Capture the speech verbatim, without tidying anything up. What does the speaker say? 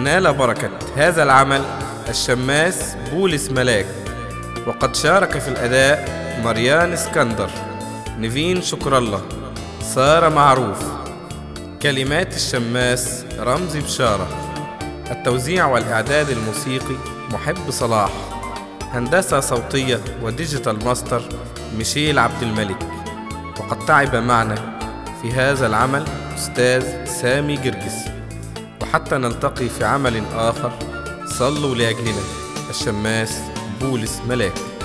نال بركة هذا العمل الشماس بولس ملاك، وقد شارك في الأداء مريان اسكندر، نيفين شكر الله، سارة معروف. كلمات الشماس رمزي بشارة. التوزيع والإعداد الموسيقي محب صلاح. هندسة صوتية وديجيتال ماستر ميشيل عبد الملك. وقد تعب معنا في هذا العمل أستاذ سامي جرجس. وحتى نلتقي في عمل آخر، صلوا لأجلنا. الشماس بولس ملاك.